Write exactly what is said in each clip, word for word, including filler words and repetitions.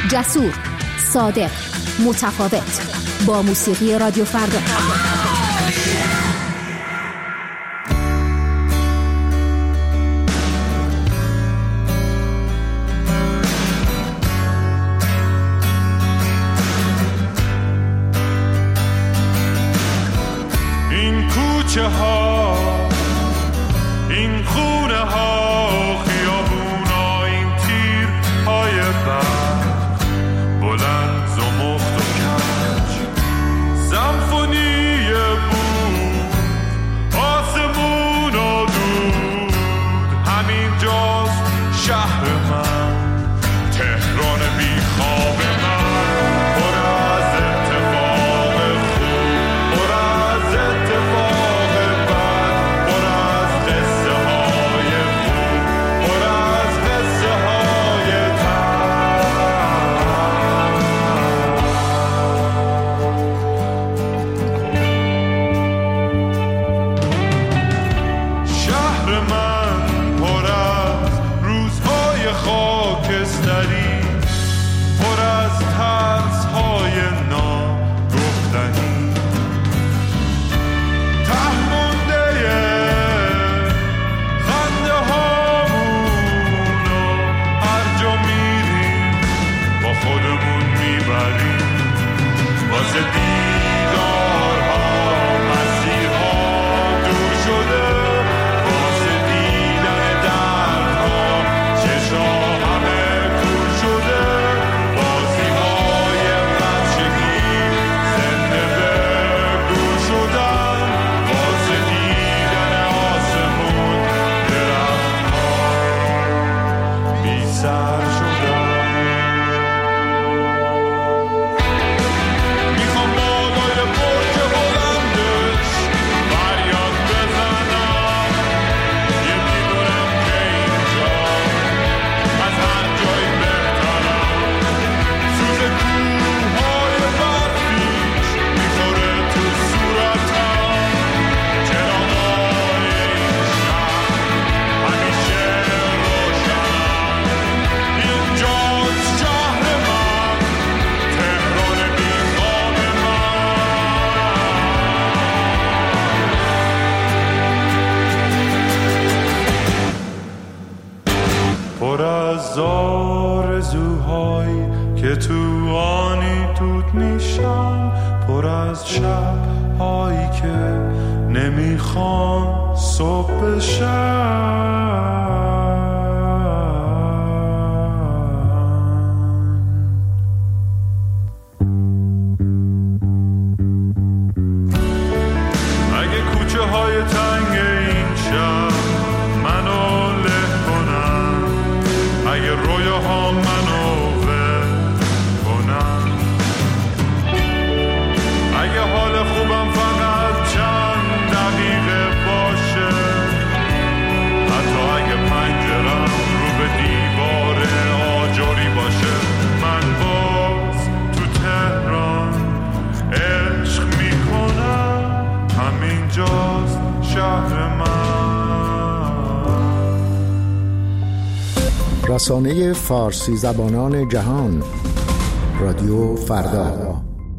جسور، صادق، متفاوت، با موسیقی رادیو فردا. این کوچه ها، این خونه ها، خیابونا، این تیر های برق، بلند زمخت و کج، سمفونی بود، آسمون و دود، همین جاست شهر من، تهران بی خواب من، پر از اتفاق خوب، پر از اتفاق بد، پر از قصه های خوب، پر از قصه های شهر من پر از روزهای خاکستری، پر از ترس‌های ناگفتنی، ته مونده خنده هامون و هر جا میریم با خودمون میبریم، واسه دیدارها مسیرها دور شده، واسه دیدن دردها چشا همه کور شده، بازی‌های بچگی زنده به گور شدن، واسه دیدن آسمون درختها بی سر شدن. میخوام بالای برج بلندش فریاد بزنم، یه میدونم که اینجا از هر جایی بهترم، سوز کوههای برفیش میخوره تو صورتم، چراغای این شهر همیشه روشنم، اینجاست شهر من، تهران بی خواب من. پر از آرزوهایی که تو آنی دود میشن، پر از شبهایی که نمیخوان صبح بشن. اگه کوچه های تنگ این شهر منو له کنن، اگه رویاها منو ول کنن، اگه حال خوبم فقط چند دقیقه باشه، حتی اگه پنجرم رو به دیوار آجری باشه، من باز تو تهران عشق میکنم، همینجاست شهر من. رسانه فارسی زبانان جهان، رادیو فردا.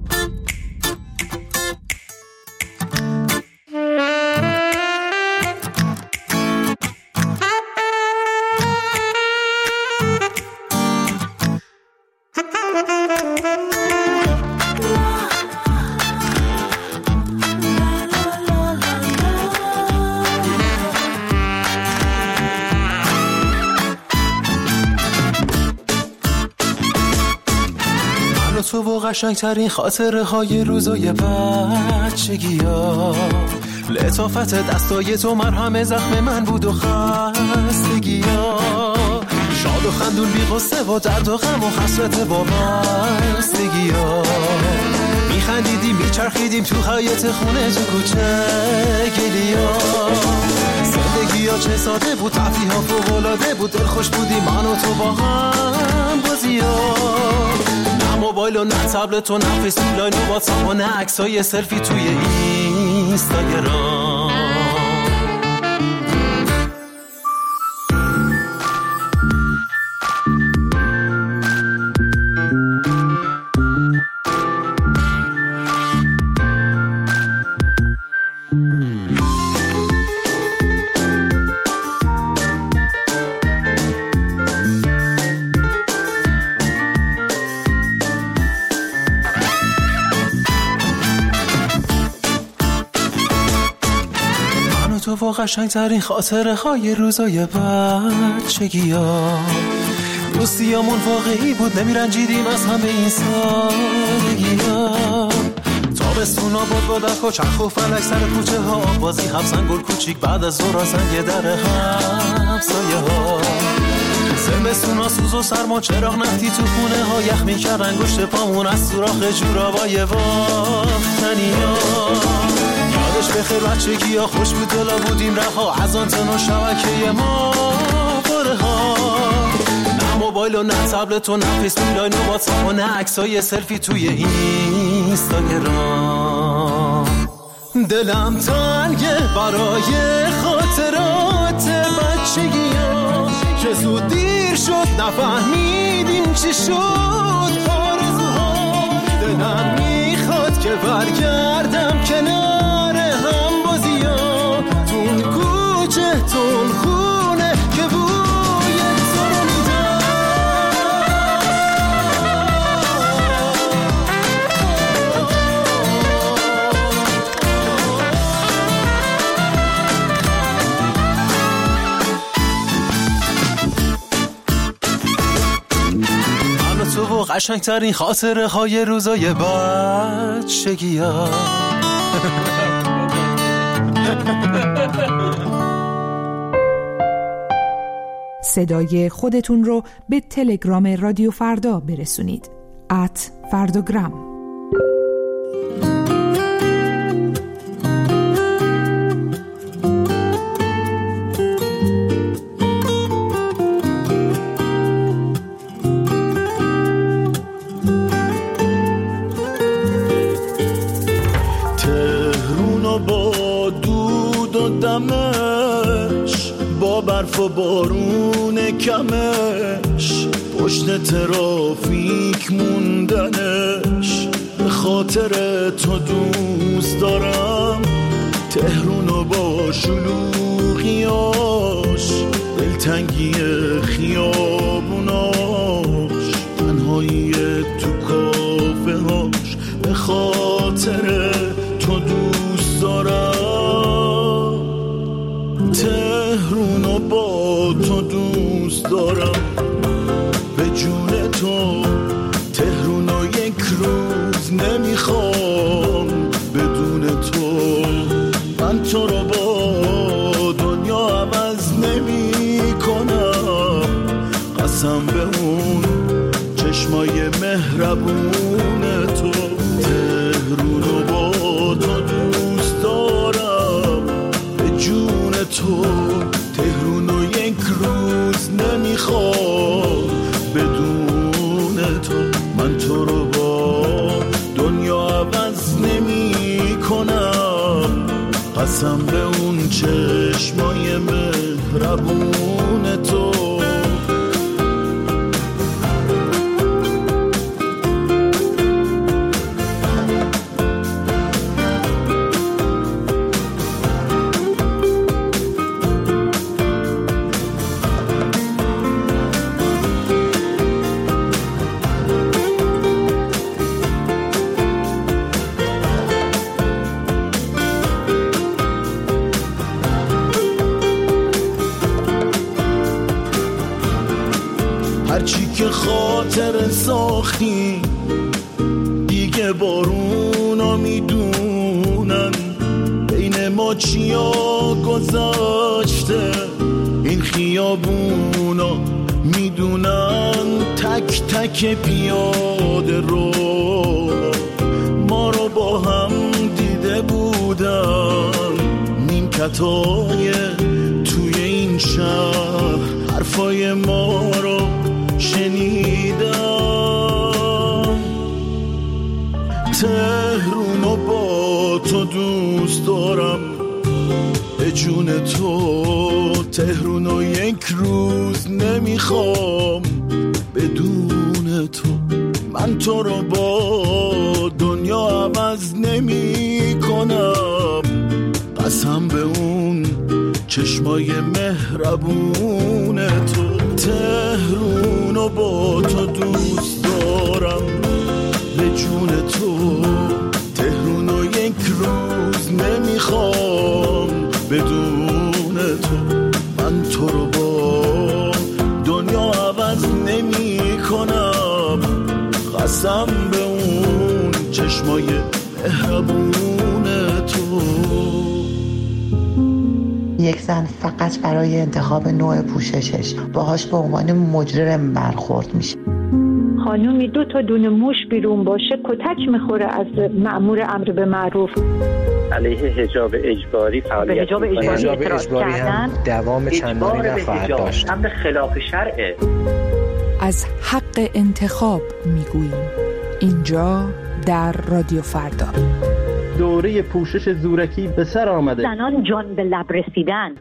تو و قشنگترین خاطره های روزای بچگی ها، لطافت دستای تو مرهم زخم من بود و خستگی ها، شاد و خندون بی غصه و درد و غم و حسرت وابستگی ها، میخندیدیم میچرخیدیم تو حیاط خونه تو کوچه گلی ها، زندگی ها چه ساده بود، تفریح ها فوق‌العاده بود، دلخوش بودیم من و تو با هم بازی ها، موبایل و نه تبلت و نه فیسبوک و واتساپ و نه عکسای سلفی توی اینستاگرام. و قشنگترین خاطره های روزای بچگی ها. دوستیامون واقعی بود، نمیرنجیدیم از همه این سادگی ها. تابستونا بود با دک و چرخ و فلک سر کوچه ها، بازی حبسن گل کوچیک بعد از ظهر سنگ در همسایه ها. زمستونا سوز و سرما چراغ نفتی تو خونه ها، یخ میکرد انگشت پامون از سوراخ جورابای باختنی ها. یادش بخیر بچگی ها، خوش بود دلا بودیم رها از آنتن و شبکه ما باره ها. نه موبایل و نه تبلت و نه فیسبوک لاین و واتساپ و نه عکسای سلفی توی اینستاگرام. دلم تنگه برای خاطرات بچگی ها که زود دیر شد نفهمیدیم چی شد آرزوها. دلم میخواد که برگردم کنار هم بازی ها، تون کوچه تون خونه که بوی تو رو میدم. من و تو و قشنگترین خاطره های روزای بچگی ها. صدای خودتون رو به تلگرام رادیو فردا برسونید. ات فرداگرام. با برف و بارون کمش، پشت ترافیک موندنش، به خاطر تو دوست دارم تهرونو با شلوغیاش، دلتنگی خیابوناش، تنهایی تو کافه هاش، به خاطر تو دوست دارم تهرونو با تو دوست دارم. به جون تو تهرونو یک روز نمیخوام بدون تو. من تو رو با دنیا عوض نمی کنم، قسم به اون چشمای مهربون تو. تهرونو با تو دوست دارم، به جون تو تهرونو یک روز نمیخوام بدون تو. من تو رو با دنیا عوض نمی کنم، قسم به اون چشمای مهربون تو. هرچی که خاطر ساختی دیگه بارونا میدونن، بین ما چیا گذاشته این خیابونا میدونن. تک تک پیاده رو ما رو با هم دیده بودن، نیمکتای توی این شهر حرفای ما رو شنیدم. تهرونو با تو دوست دارم، به جون تو تهرونو یک روز نمیخوام بدون تو. من تو رو با دنیا عوض نمی کنم، قسم به اون چشمای مهربون تو. تهرونو با تو دوست دارم، به جون تو تهرونو یک روز نمیخوام بدون تو، من تو رو با دنیا عوض نمی کنم. قسم به اون چشمای مهربون تو. یک زن فقط برای انتخاب نوع پوششش باهاش به عنوان مجرم برخورد میشه. خانومی دو تا دونه موش بیرون باشه کتک میخوره از مأمور امر به معروف. علیه حجاب اجباری فعالیت حجاب اجباری, اجباری هم دوام چندانی نخواهد داشت. امر خلاف شرعه. از حق انتخاب میگوییم اینجا در رادیو فردا. دوره پوشش زورکی به سر آمده. زنان جان به لب رسیدن.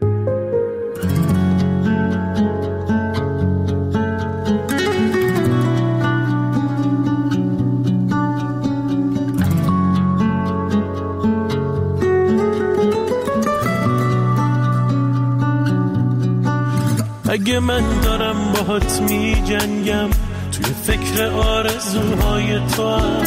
اگه من دارم باهات می جنگم توی فکر آرزوهای تو هم،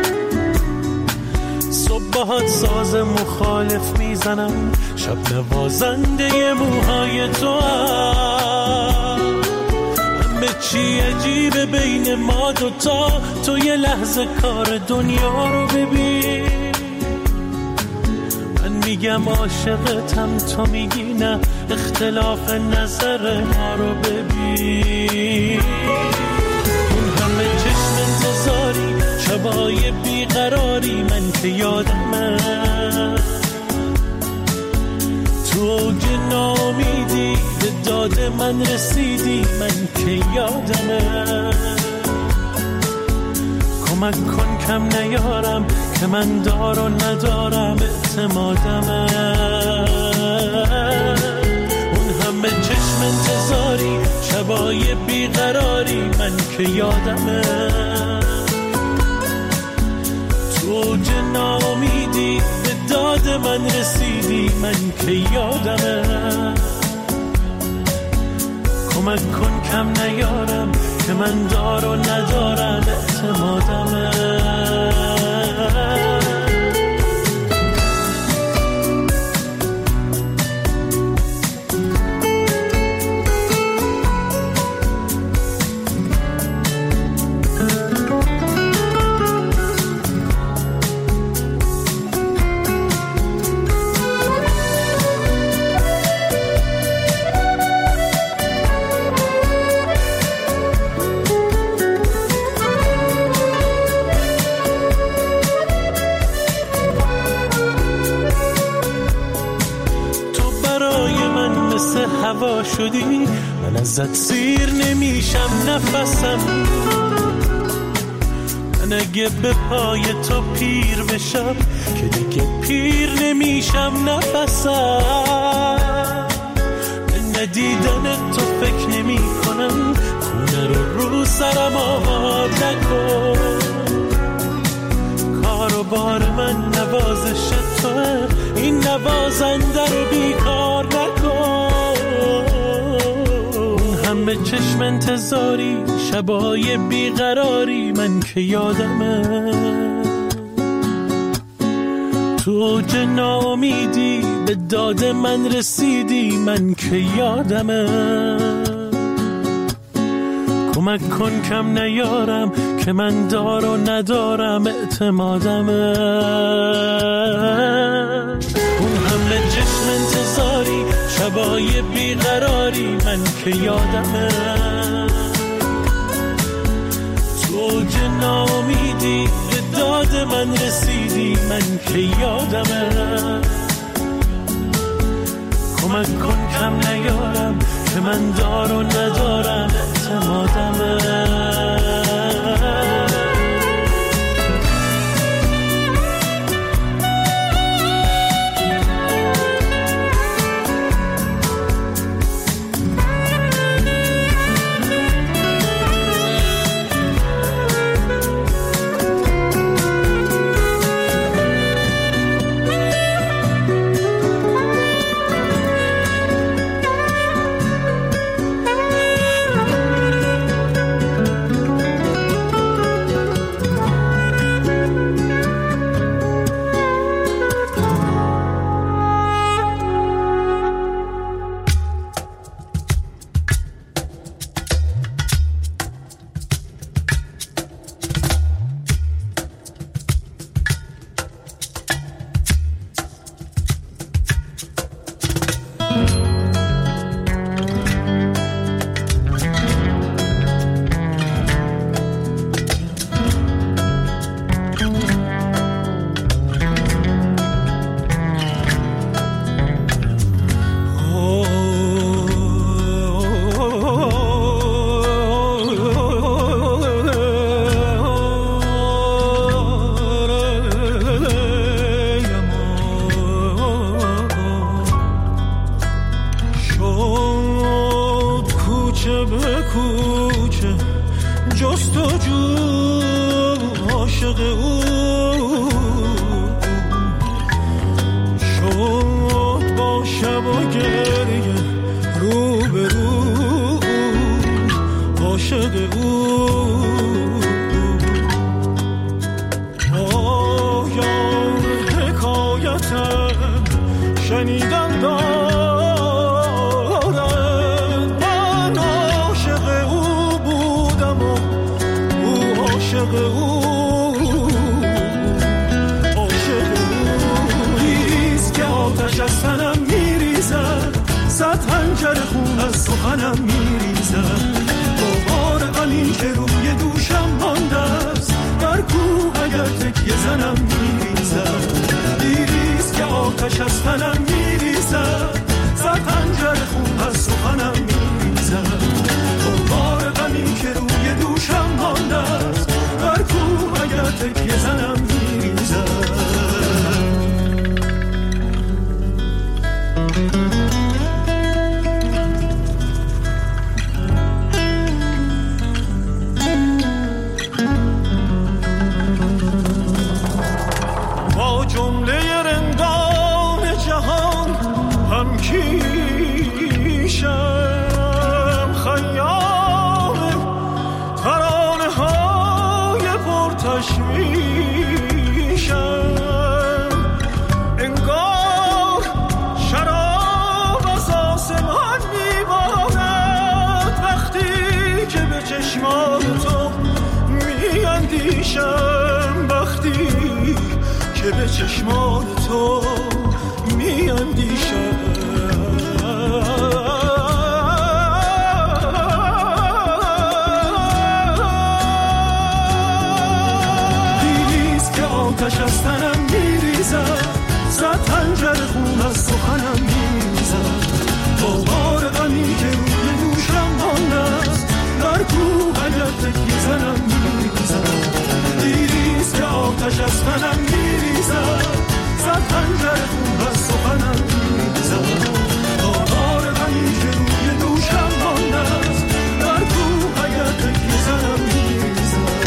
صبح باهات ساز مخالف میزنم، شب نوازنده موهای تو هم. همه چی عجیبه بین ما دوتا، تو یه لحظه کار دنیا رو ببین. من میگم عاشقتم، تو میگی نه، اختلاف نظر ما رو ببین. اون همه چشم انتظاری، شبای بیقراری، من که یادمه تو اوج ناامیدی به داد من رسیدی، من که یادمه. کمک کن کم نیارم که من دار و ندارم اعتمادمه. اون همه چشم انتظاری، شبای بیقراری، من که یادمه تو اوج ناامیدی به داد من رسیدی، من که یادمه. کمک کن کم نیارم که من دار و ندارم اعتمادمه. هوا شدی، من ازت سیر نمیشم نفسم. من اگه به پای تو پیر بشم که دیگه پیر نمیشم نفسم. به ندیدن تو فکر نمی کنم، خونه رو رو سرم آباد نکن. کار و بار من نوازش توه، این نوازنده رو بیکار نکن. همه چشم انتظاری، شبای بیقراری، من که یادمه تو اوج ناامیدی به داد من رسیدی، من که یادمه. کمک کن کم نیارم که من دار و ندارم اعتمادمه. اون همه چشم انتظاری، شبای بیقراری، من که یادمه تو اوج ناامیدی به داد من رسیدی، من که یادمه. کمک کن کم نیارم که من دار و ندارم اعتمادمه. جستجو عاشق او شد با شب و گریه رو به رو عاشق او آیان حکایتم شنیدم دارد من عاشق او بودم و او عاشق او عاشق او دیست که آتش از تنم میریزد صد حنجر خون از سخنم میریزد بار غمی که روی دوشم مانده است در کوه اگر تکیه زنم میریزد دیریست که آتش از تنم میریزد صد حنجر خون از سخنم میریزد بار غمی که روی دوشم مانده است در کوه اگر تکیه زنم میریزد با جمله رندان جهان هم کیشم خیام ترانه های پرتشویشم انگار شراب از آسمان میبارد وقتی که به چشمان تو میاندیشم وقتی که به چشمان تو میاندیشم دیریست که آتش از تنم میریزد صد حنجر خون از سخنم میریزد با بار غمی که روی دوشم مانده است در کوه اگر تکیه زنم میریزد دیریست که آتش از تنم میریزد صد حنجر خون از سخنم میریزد با بار غمی که روی دوشم مانده است در کوه اگر تکیه زنم میریزد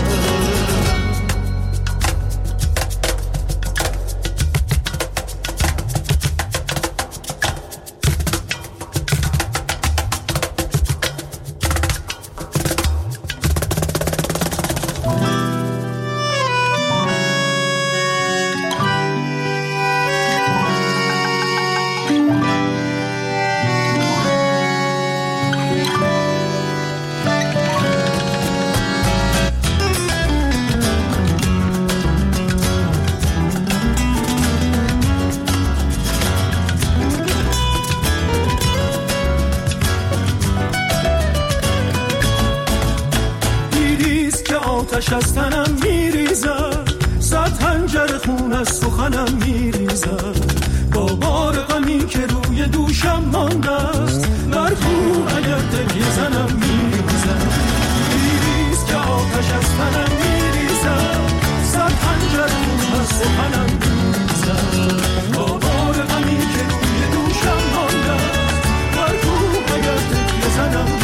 آتش از تنم میریزد صد حنجر خون از سخنم میریزد با بار غمی که روی دوشم مانده است در کوه اگر تکیه زنم میریزد دیریست که آتش از تنم میریزد صد حنجر خون از سخنم میریزد با بار غمی که روی دوشم مانده است در کوه اگر تکیه زنم میریزد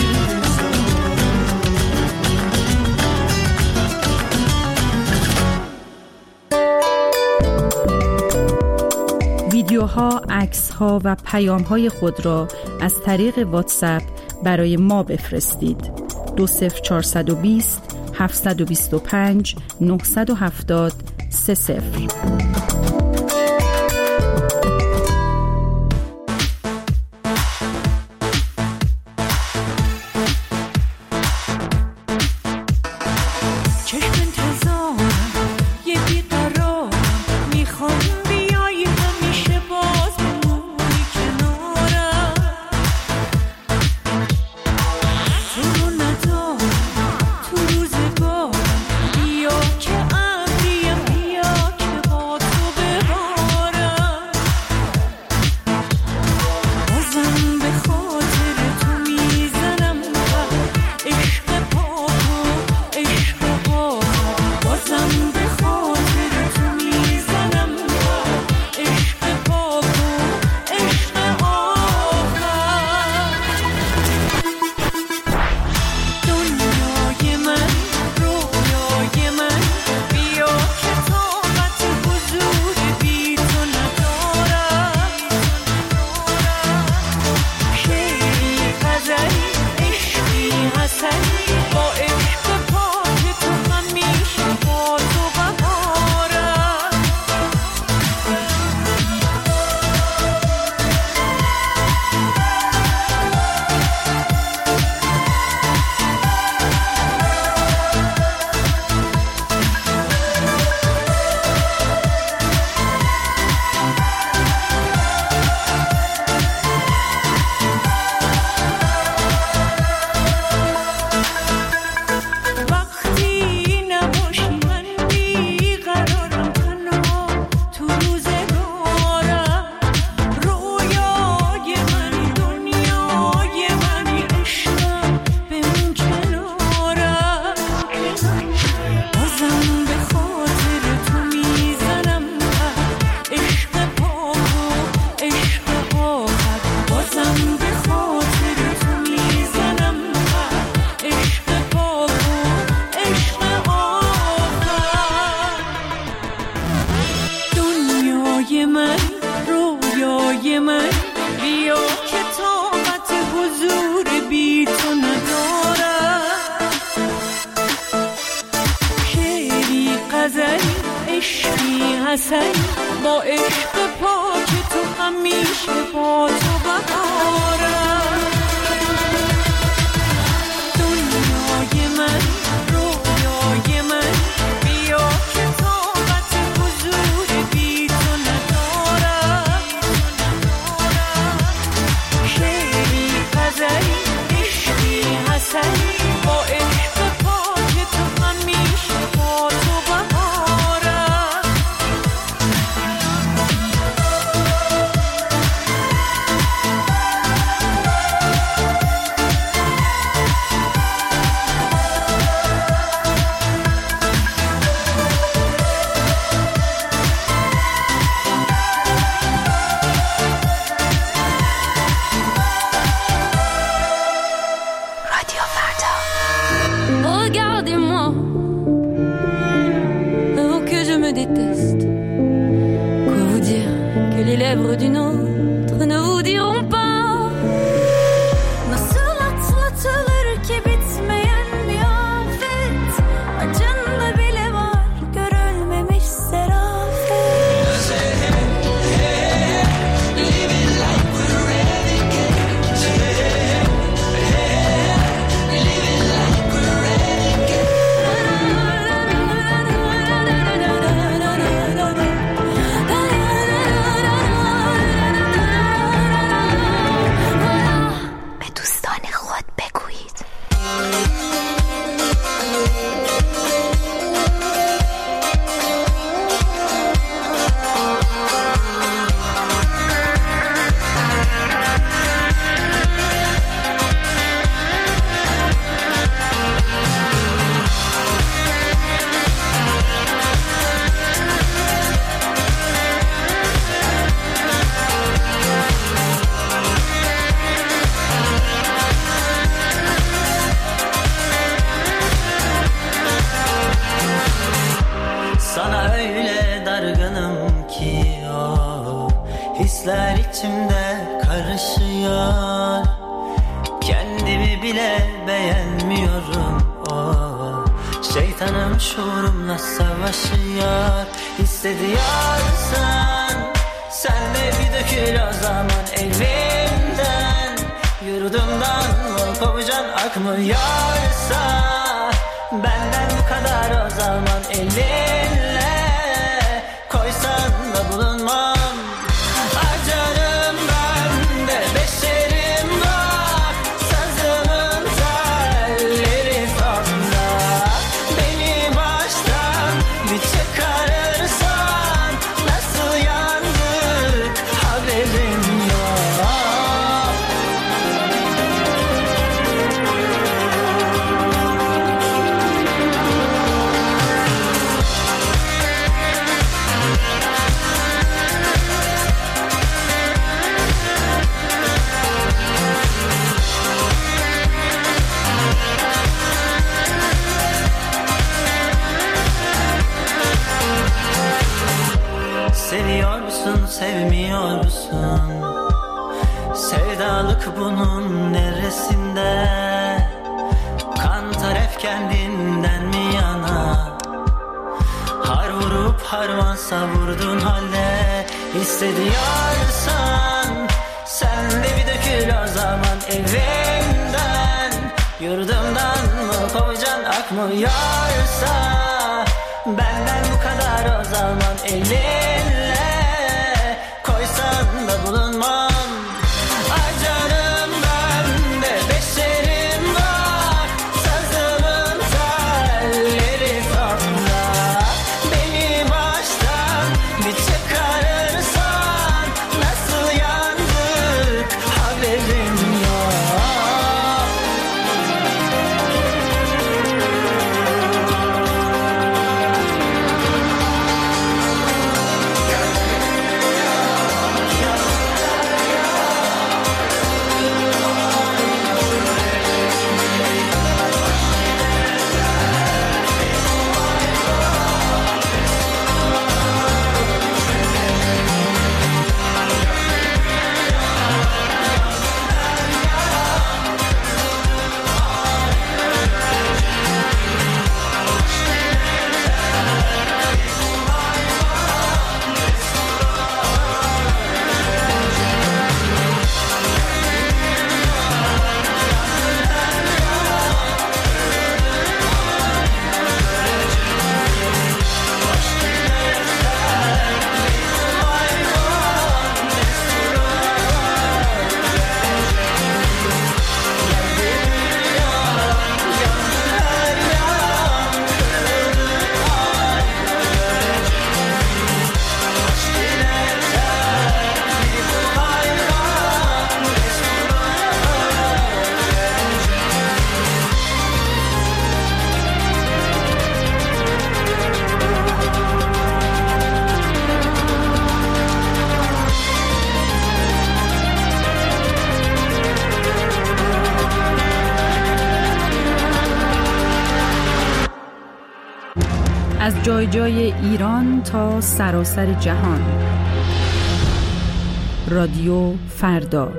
ویدیوها، عکس‌ها و پیام‌های خود را از طریق واتساپ برای ما بفرستید. دو صفر چهارصد و بیست هفتصد و بیست و پنج نهصد و هفتاد سه صفر. بیا که با تو حسن با عشق پاک تو همیشه با تو بهارم دنیای من رویای من بیا که طاقت حضور بی تو ندارم شعری غزلی عشقی حسنی با عشق پاک تو همیشه با تو بهارم Regardez-moi, oh que je me déteste. Quoi vous dire que les lèvres d'une autre ne vous diront pas. Nasıl atlatılır ki bitmeyen bir afet. Acında bile var görülmemiş serafet. Living like we're renegades. Living like we're renegades. به دوستان خود بگویید. Sana öyle dargınım ki o hisler içimde karışıyor. Kendimi bile beğenmiyorum o şeytanım şuurumla savaşıyor. Hissediyorsan sen de bir dökül o zaman evimden. Yurdumdan mı kovucan akmıyorsa benden bu kadar o zaman elinle koysan da bulunmam. Acarım ben de beşerim var. Sazımın telleri sonda. Beni baştan bir çıkarırsan nasıl yandık haberim yok. Seviyorsun, sevmiyorsun. Sevdalık bunun neresinde? Kantar hep kendinden mi yana? Har vurup harman savurdun halde. Hissediyorsan sen de bir dökül o zaman evimden. Yurdumdan mı kovucan akmıyorsa benden bu kadar o zaman elinle koysan da bulunmam. Acarım ben de beşerim var. Sazımın telleri sonda. Beni baştan bir çıkarırsan nasıl yandık haberim yok. جای جای ایران تا سراسر جهان. رادیو فردا.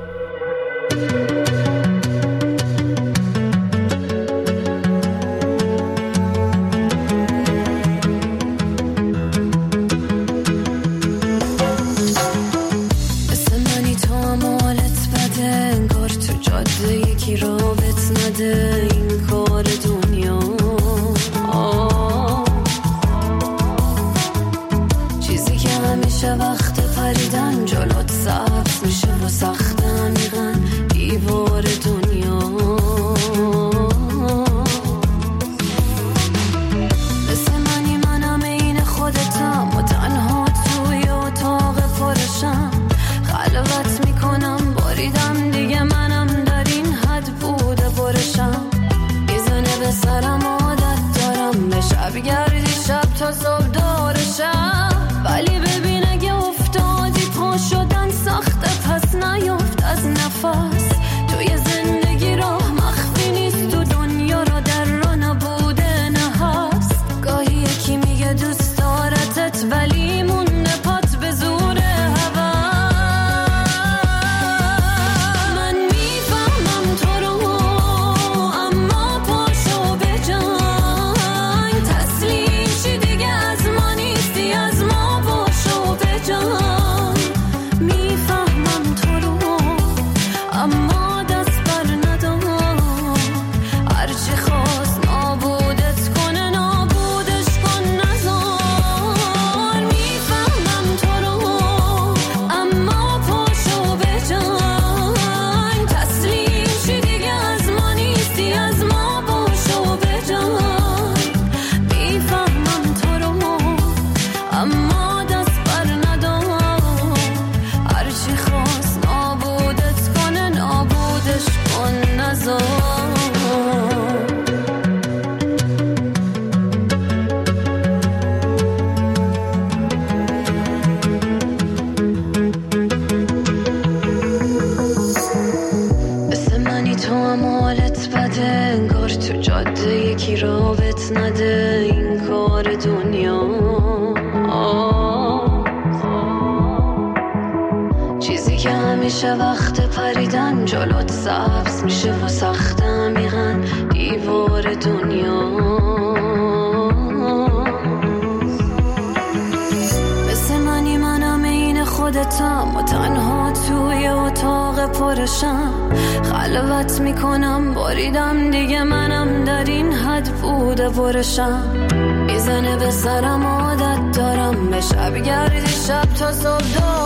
خلوت میکنم باریدم دیگه منم در این حد بوده برشم میزنه به سرم عادت دارم به شب گردی شب تا صبح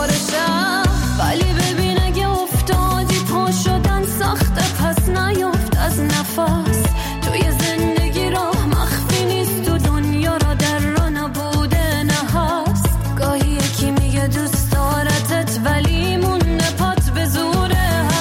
دارشم ولی ببین اگه افتادی پا شدن سخته پس نیفت از نفس توی زندگی راه مخفی نیست تو دنیا را در را نبوده نه هست گاهی یکی میگه دوست دارتت ولی مونه پات به زور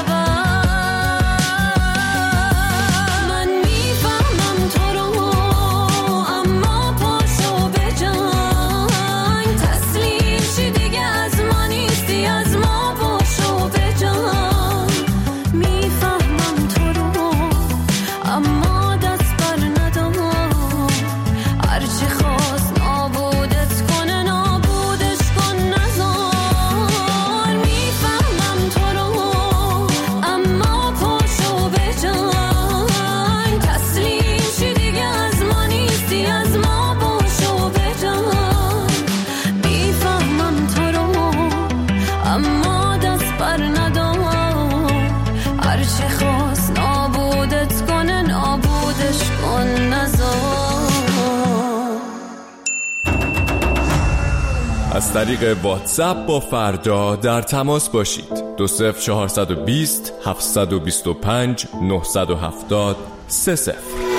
از طریق واتساپ با فردا در تماس باشید. دو صفر چهارصد و بیست هفتصد و بیست و پنج نهصد و هفتاد سه صفر.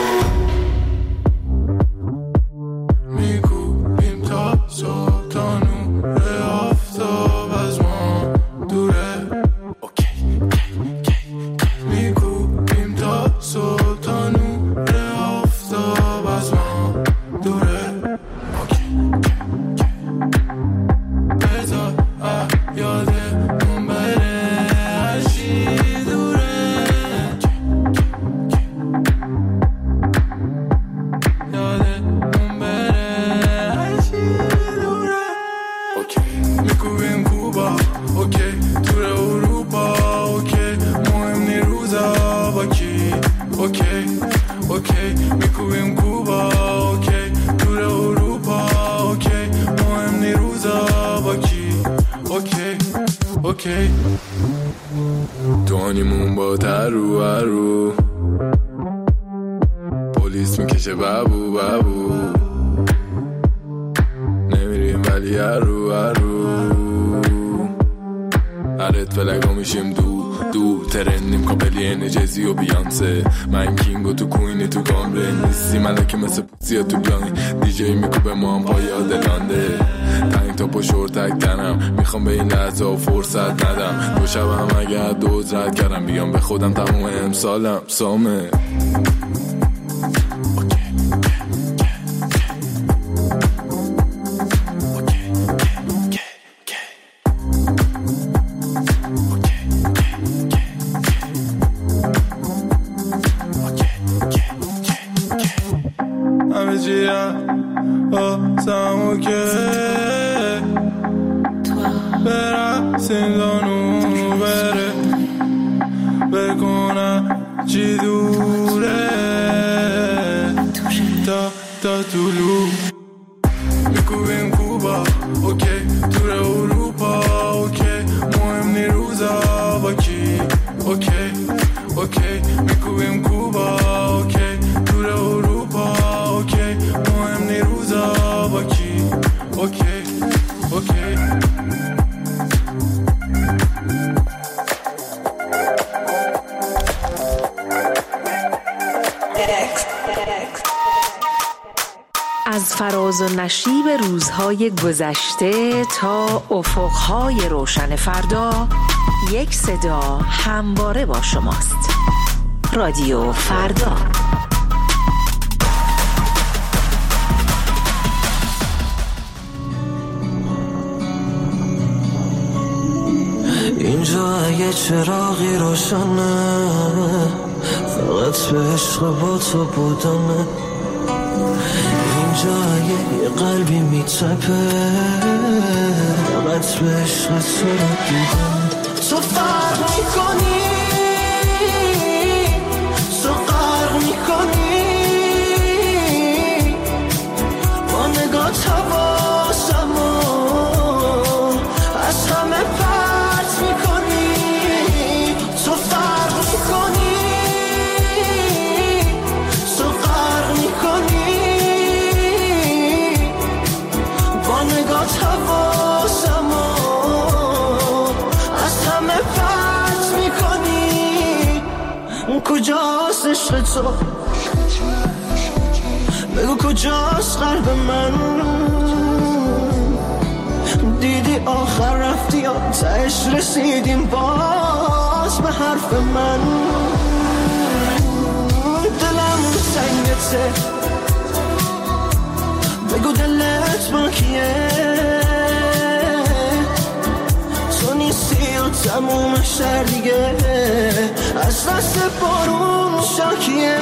میگویم تا سلطان نور آفتاب از ما دوره. میگویم تا سلطان نور آفتاب از ما دوره. یادمون بره هرچی دوره. اوکی اوکی میکوبیم کوبا اوکی دور اروپا اوکی مهم نی روزا با کی اوکی اوکی دوانیمون با ترو هرو پلیس میکشه بابو بابو نمیریم ولی هرو هرو هرت فلگا میشیم دو دو ترندیم کابلی جزی و بیانسه من کینگو تو کوینی تو کامره نیستی ملکه مثل پوزیا تو بلانی دیجی میکوبه ما هم پای آدلانده تنگ تا پشور تک تنم میخوام به این لحظه و فرصت ندم دو شبم اگر دوز رد کردم بیام به خودم تموم امسالم سامه آسمو که برسیم دانو بره بکنم چی دوره تا تا طولو میکوبیم کوبا اوکی دور اروپا اوکی مهم نی روزا با کی اوکی اوکی میکوبیم کوبا اوکی دور اروپا اوکی مهم نی روزا با کی اوکی اوکی از فراز و نشیب روزهای گذشته تا افقهای روشن فردا یک صدا همواره با شماست. رادیو فردا. اینجا اگه چراغی روشنه فقط به عشق با تو بودنه اینجا اگه یه قلبی میتپه فقط به عشق تو رو دیدن تو فرق میکنی تو غرق میکنی با نگاه حواسمو از همه پرت میکنی تو فرق میکنی تو غرق میکنی با نگاه حواسمو از همه پرت میکنی کجاست عشق تو بگو کجاست قلب من دیدی آخر رفتی یا تهش رسیدیم باز به حرف من دلم سنگته بگو دلت با کیه تو نیستی و تموم شهر دیگه از دست بارون شاکیه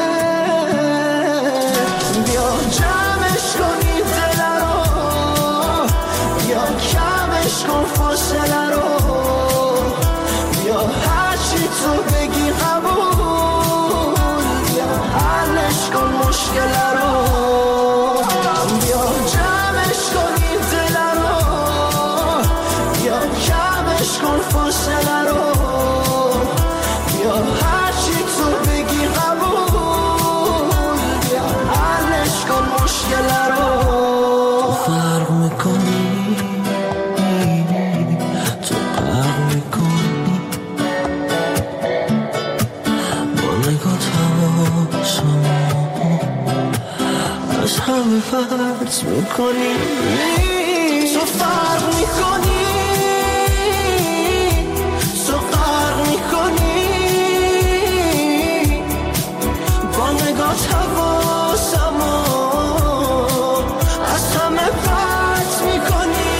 بیا جمعش کنی دل رو بیا کمش کن فاصله رو بیا هرچی تو بگی قبول بیا حلش کن مشکل رو بیا جمعش کنی دل رو بیا کمش کن فاصله رو بیا هرچی تو بگی قبول بیا حلش کن مشکل رو فرق میکنی تو فرق میکنی با نگاه حواسمو از همه پرت میکنی تو فرق میکنی تو فرق میکنی با نگاه حواسمو از همه پرت میکنی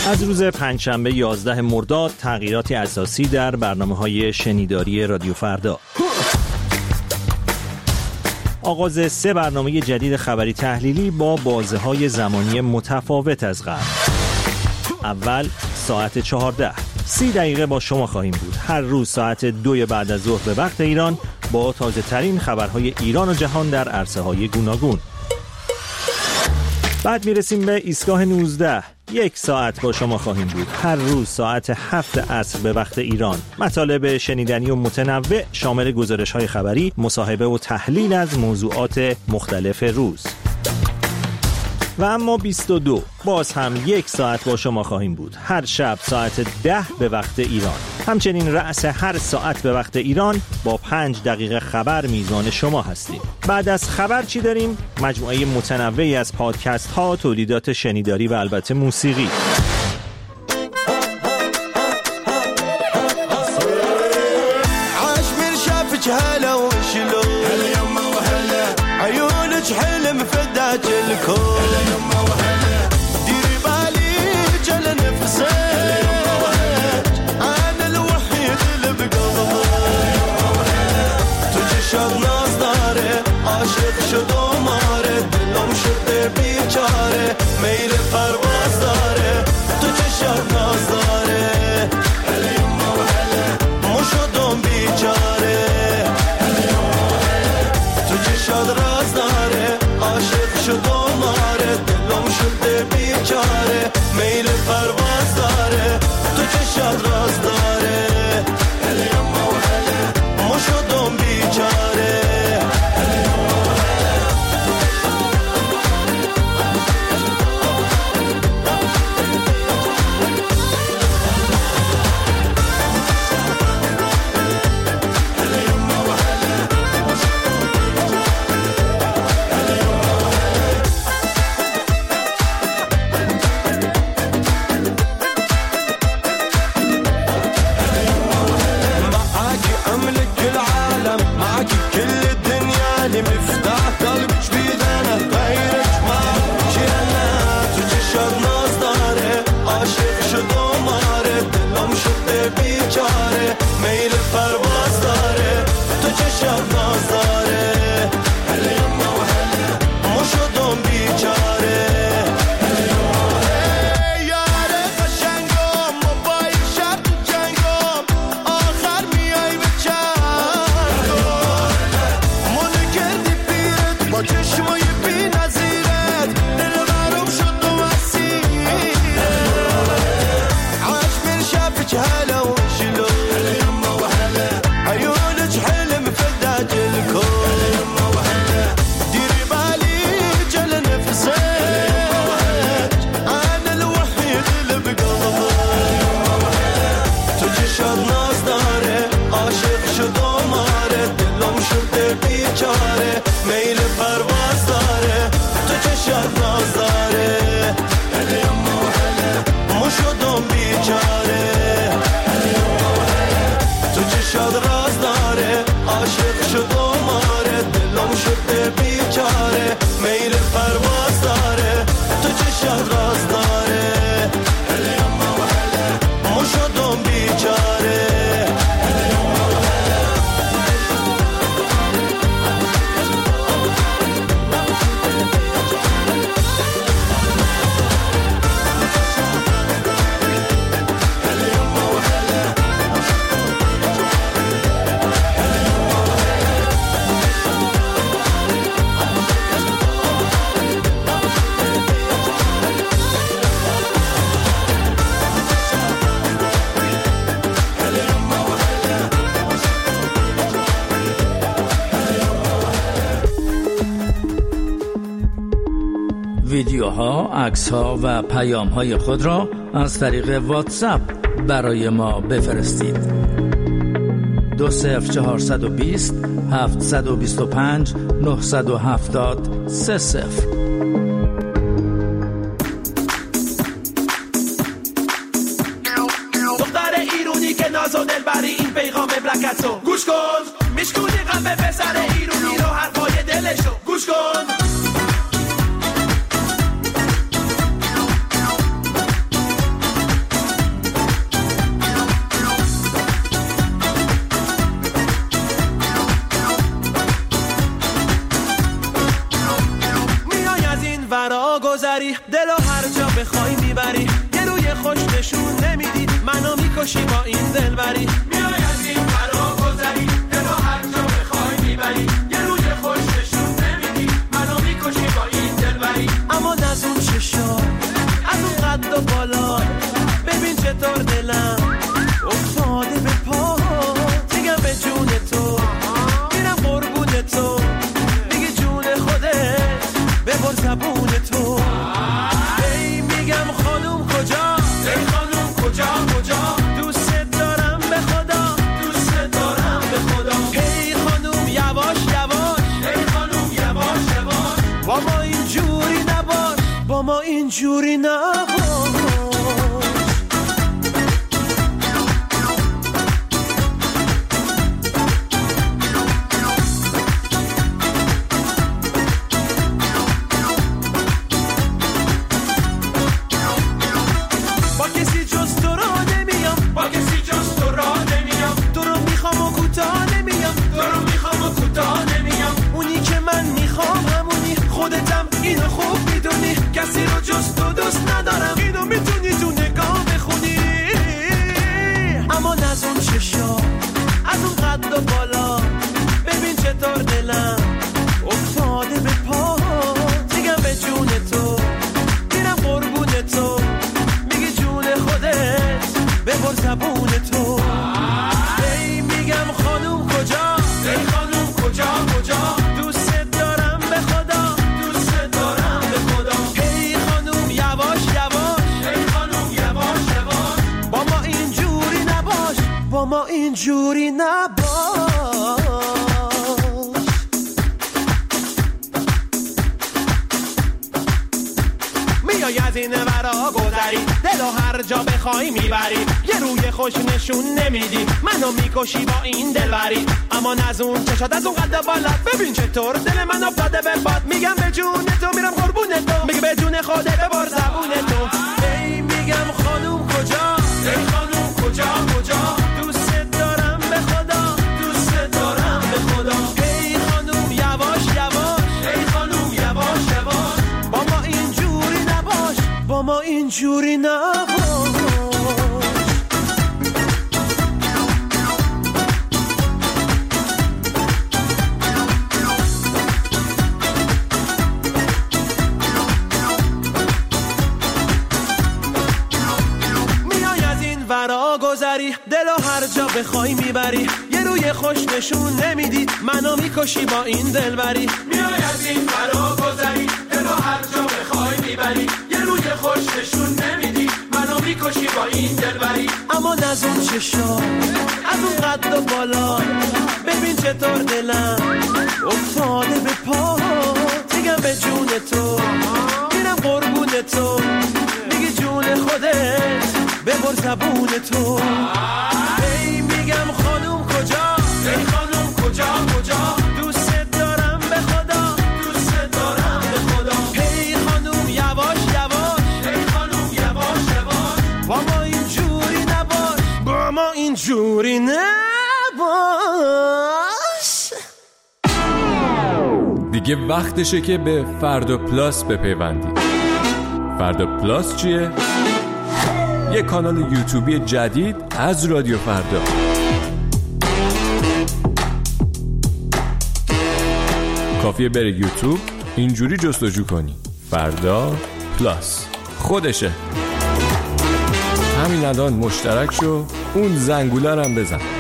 از روز پنجشنبه یازده مرداد تغییراتی اساسی در برنامه‌های شنیداری رادیو فردا. آغاز سه برنامه جدید خبری تحلیلی با بازه‌های زمانی متفاوت از قبل. اول ساعت چهارده، سی دقیقه با شما خواهیم بود. هر روز ساعت دوی بعد از ظهر به وقت ایران با تازه ترین خبرهای ایران و جهان در عرصه‌های گوناگون. بعد میرسیم به ایستگاه نوزده. یک ساعت با شما خواهیم بود. هر روز ساعت هفت عصر به وقت ایران. مطالب شنیدنی و متنوع شامل گزارش‌های خبری، مصاحبه و تحلیل از موضوعات مختلف روز. و اما بیست و دو، باز هم یک ساعت با شما خواهیم بود. هر شب ساعت ده به وقت ایران. همچنین رأس هر ساعت به وقت ایران با پنج دقیقه خبر میزان شما هستیم. بعد از خبر چی داریم؟ مجموعه متنوعی از پادکست ها، تولیدات شنیداری و البته موسیقی. حلم فداك الكون هلا يما وهلا ديري بالي جل نفسك هلا يما وهلا انا الوحيد اللي بقلبك هلا يما وهلا تجي شاد ناس داره عاشق شد و ماره دلم شده بیچاره میل پرواز داره تجي شاد ناز داره هلا يما وهلا مو شدم بیچاره هلا يما وهلا تجي شاد راز داره عاشق شد و ماره دلم شده بیچاره میل پرواز داره تو چشات راز داره هلا یما و هلا مو شدم بیچاره هلا یما و ویدیوها، عکس‌ها و پیام‌های خود را از طریق واتساپ برای ما بفرستید. دو صفر چهارصد و بیست هفتصد و بیست و پنج نهصد و هفتاد سه صفر. دختر ایرونی که ناز و دلبری این پیغام بلکتو گوش کن، میشکونی قلب پسر ایرونی رو حرفای دلشو گوش کن. گذری دلو هر جا بخوای میبری یه روی خوش نشون نمیدی منو میکشی با این دلبری میای از این فرا گذری دلو هر جا بخوای میبری یه روی خوش نشون نمیدی منو میکشی با این دلبری اما از اون چشا از اون قد و بالا ببین چطور دلم افتاده به پا دیگه به جون تو میرم قربون تو دیگه جون خودت ببر زبون تو ای میگم خانوم کجا ای خانوم کجا کجا دوست دارم به خدا دوست دارم به خدا ای خانوم یواش یواش ای خانوم یواش یواش با ما اینجوری نباش با ما اینجوری نباش کسی رو جز تو دوست ندارم اینو میتونی تو نگاه بخونی اما از اون چشا از اون قد و بالا ببین چطور دلم افتاده به پا دیگم به جون تو میرم قربون تو میگی جون خودت ببر زبون تو ای میگم خانوم کجا ای خانوم کجا کجا دوست دارم به خدا دوست دارم به خدا ای خانوم یواش یواش ای خانوم یواش یواش با ما اینجوری نباش با ما اینجوری نباش میای از این ورا گذری دلو هر جا بخوای میبری یه روی خوش نشون نمیدی منو میکشی با این دلبری اما از اون چشات از اون قد بالات ببین چطور دل من افتاده به باد میگم به جون تو میرم قربون تو میگه به جون خودت ببر زبون تو ای میگم خانوم کجا ای خانوم کجا کجا دوست دارم به خدا دوست دارم به خدا ای خانوم یواش یواش ای خانوم یواش یواش با ما اینجوری نباش با ما اینجوری نباش ورا گذری دلو هر جا بخوای میبری یه روی خوش نشون نمیدی منو میکشی با این دلبری میای از این ورا گذری دلو هر جا بخوای میبری یه روی خوش نشون نمیدی منو میکشی با این دلبری اما از اون چشا از اون قد و بالا ببین چطور دلم افتاده به پا دیگم به جون تو میرم قربون تو میگی جون خودت ببر زبون تو ای میگم خانوم کجا ای خانوم کجا کجا دوست دارم به خدا دوست دارم به خدا ای خانوم یواش یواش ای خانوم یواش یواش با ما اینجوری نباش با ما اینجوری نباش دیگه وقتشه که به فردا پلاس بپیوندید. فردا پلاس چیه؟ یه کانال یوتیوبی جدید از رادیو فردا. کافیه بری یوتیوب اینجوری جستجو کنی فردا پلاس، خودشه. همین الان مشترک شو، اون زنگوله رو هم بزن.